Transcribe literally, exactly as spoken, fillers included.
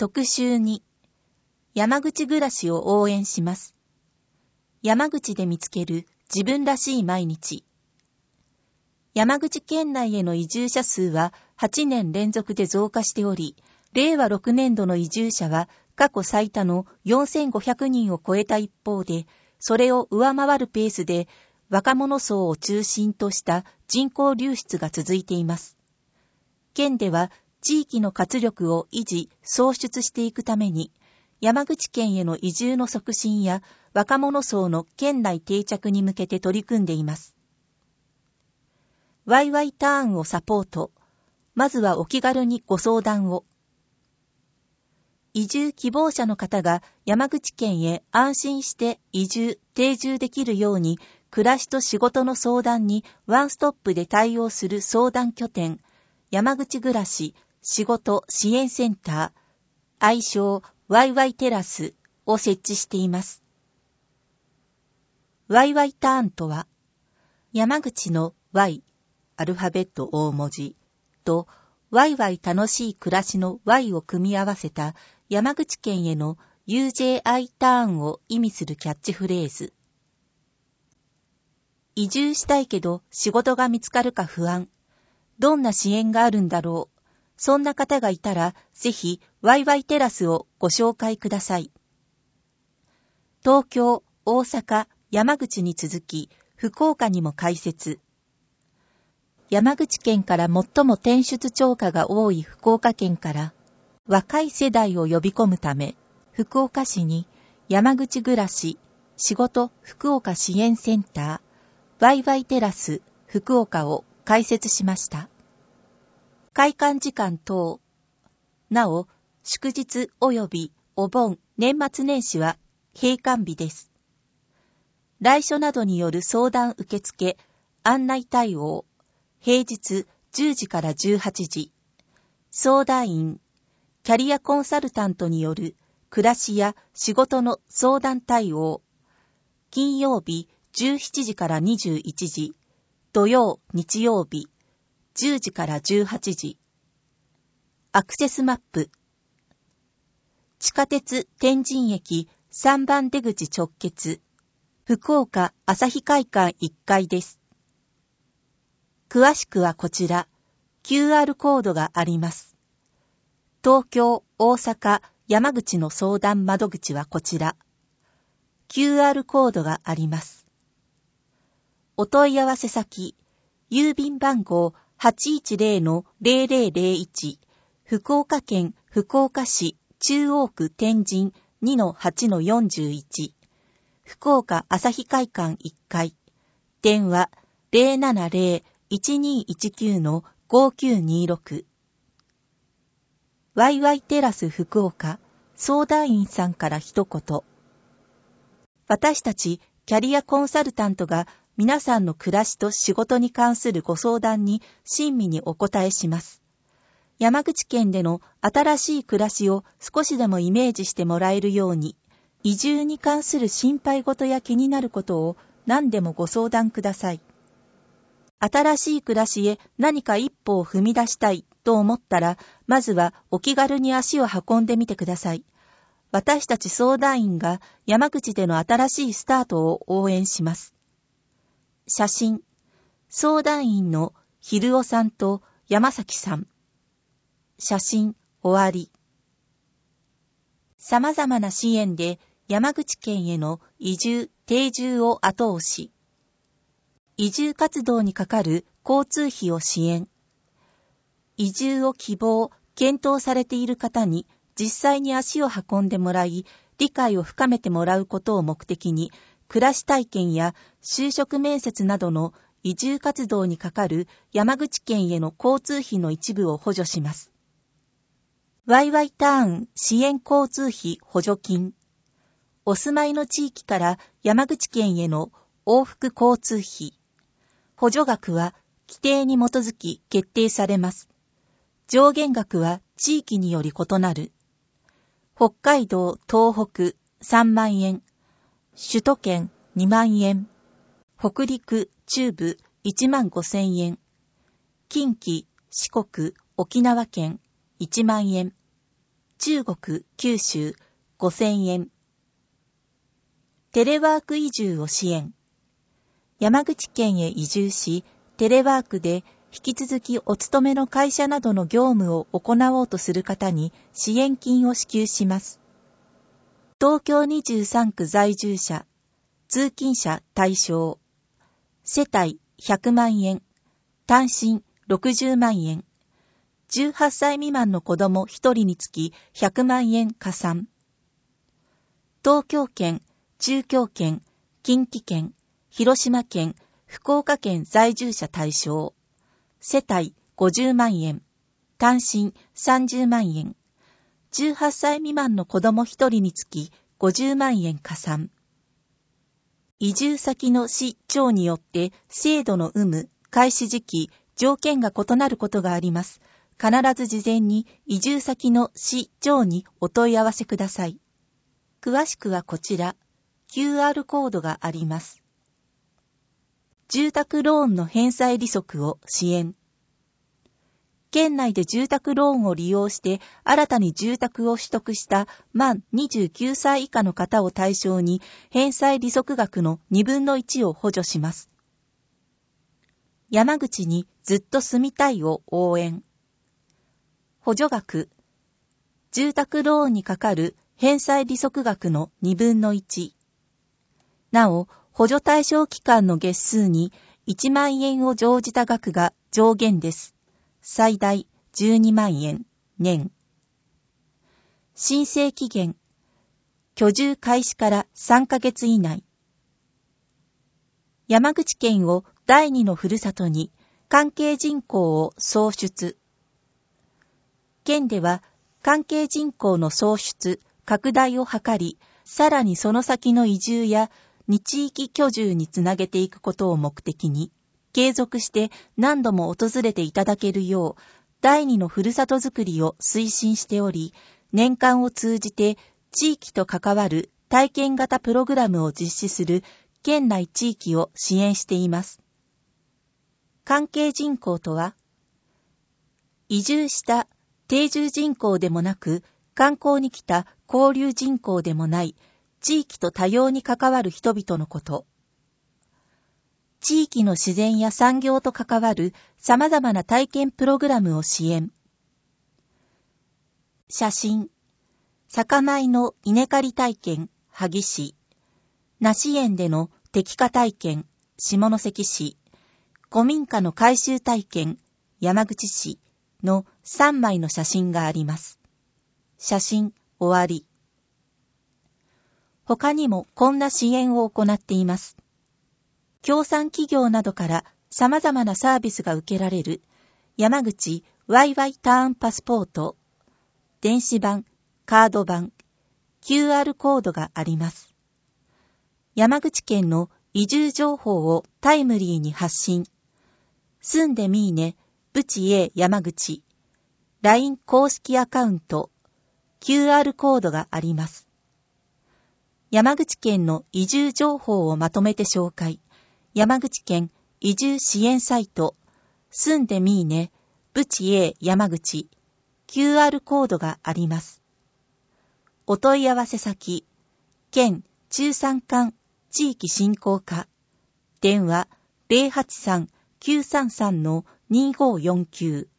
特集に、山口暮らしを応援します。山口で見つける自分らしい毎日。山口県内への移住者数ははちねん連続で増加しており、れいわろくねんどの移住者は過去最多のよんせんごひゃくにんを超えた一方で、それを上回るペースで若者層を中心とした人口流出が続いています。県では地域の活力を維持・創出していくために、山口県への移住の促進や若者層の県内定着に向けて取り組んでいます。ワイワイターンをサポート。まずはお気軽にご相談を。移住希望者の方が山口県へ安心して移住・定住できるように、暮らしと仕事の相談にワンストップで対応する相談拠点、山口暮らし仕事支援センター、愛称ワイワイテラスを設置しています。ワイワイターンとは、山口の Y、アルファベット大文字と、ワイワイ楽しい暮らしの Y を組み合わせた山口県への ユージェーアイ ターンを意味するキャッチフレーズ。移住したいけど仕事が見つかるか不安。どんな支援があるんだろう。そんな方がいたら、ぜひワイワイテラスをご紹介ください。東京、大阪、山口に続き、福岡にも開設。山口県から最も転出超過が多い福岡県から若い世代を呼び込むため、福岡市に山口暮らし仕事福岡支援センターワイワイテラス福岡を開設しました。開館時間等、なお祝日及びお盆年末年始は閉館日です。来所などによる相談受付案内対応平日じゅうじからじゅうはちじ、相談員、キャリアコンサルタントによる暮らしや仕事の相談対応、金曜日じゅうしちじからにじゅういちじ、土曜、日曜日じゅうじからじゅうはちじ、アクセスマップ、地下鉄天神駅さんばん出口直結、福岡朝日会館いっかいです。詳しくはこちら、キューアール コードがあります。東京、大阪、山口の相談窓口はこちら。キューアール コードがあります。お問い合わせ先、郵便番号 はちいちゼロ ゼロゼロゼロいち、福岡県福岡市中央区天神 にのはちのよんじゅういち、福岡朝日会館いっかい、電話 ゼロななゼロ いちにいちきゅうのごきゅうにろく。ワイワイテラス福岡相談員さんから一言。私たちキャリアコンサルタントが皆さんの暮らしと仕事に関するご相談に親身にお答えします。山口県での新しい暮らしを少しでもイメージしてもらえるように、移住に関する心配事や気になることを何でもご相談ください。新しい暮らしへ何か一歩を踏み出したいと思ったら、まずはお気軽に足を運んでみてください。私たち相談員が山口での新しいスタートを応援します。写真、相談員のひるおさんと山崎さん。写真終わり。様々な支援で山口県への移住・定住を後押し。移住活動にかかる交通費を支援。移住を希望、検討されている方に実際に足を運んでもらい、理解を深めてもらうことを目的に、暮らし体験や就職面接などの移住活動にかかる山口県への交通費の一部を補助します。ワイワイターン支援交通費補助金。お住まいの地域から山口県への往復交通費。補助額は規定に基づき決定されます。上限額は地域により異なる。北海道、東北さんまんえん。首都圏にまんえん。北陸、中部いちまんごせんえん。近畿、四国、沖縄県いちまんえん。 中国、九州ごせんえん。テレワーク移住を支援。山口県へ移住し、テレワークで引き続きお勤めの会社などの業務を行おうとする方に支援金を支給します。東京にじゅうさんく在住者、通勤者対象。世帯ひゃくまんえん、単身ろくじゅうまんえん。じゅうはっさい未満の子供ひとりにつきひゃくまんえん加算。東京圏、中京圏、近畿圏、広島県、福岡県在住者対象。世帯ごじゅうまんえん、単身さんじゅうまんえん。じゅうはっさい未満の子供ひとりにつきごじゅうまんえん加算。移住先の市町によって制度の有無、開始時期、条件が異なることがあります。必ず事前に移住先の市町にお問い合わせください。詳しくはこちら、キューアール コードがあります。住宅ローンの返済利息を支援。県内で住宅ローンを利用して新たに住宅を取得した満にじゅうきゅうさい以下の方を対象に返済利息額のにぶんのいちを補助します。山口にずっと住みたいを応援。補助額。住宅ローンにかかる返済利息額のにぶんのいち。なお、補助対象期間の月数にいちまんえんを乗じた額が上限です。最大じゅうにまんえん、年。申請期限。居住開始からさんかげつ以内。山口県を第二のふるさとに関係人口を創出。県では関係人口の創出、拡大を図り、さらにその先の移住や二地域居住につなげていくことを目的に、継続して何度も訪れていただけるよう、第二のふるさとづくりを推進しており、年間を通じて地域と関わる体験型プログラムを実施する県内地域を支援しています。関係人口とは、移住した定住人口でもなく、観光に来た交流人口でもない、地域と多様に関わる人々のこと。地域の自然や産業と関わる様々な体験プログラムを支援。写真。酒米の稲刈り体験、萩市。梨園での摘果体験、下関市。古民家の改修体験、山口市のさんまいの写真があります。写真、終わり。他にもこんな支援を行っています。協賛企業などから様々なサービスが受けられる山口 ワイワイ ターンパスポート、電子版、カード版、キューアール コードがあります。山口県の移住情報をタイムリーに発信。住んでみーね、ブチ A 山口、ライン 公式アカウント、キューアール コードがあります。山口県の移住情報をまとめて紹介。山口県移住支援サイト、住んでみーね、ブチ A 山口、キューアール コードがあります。お問い合わせ先、県中山間地域振興課、電話 ゼロはちさん きゅうさんさん にごーよんきゅう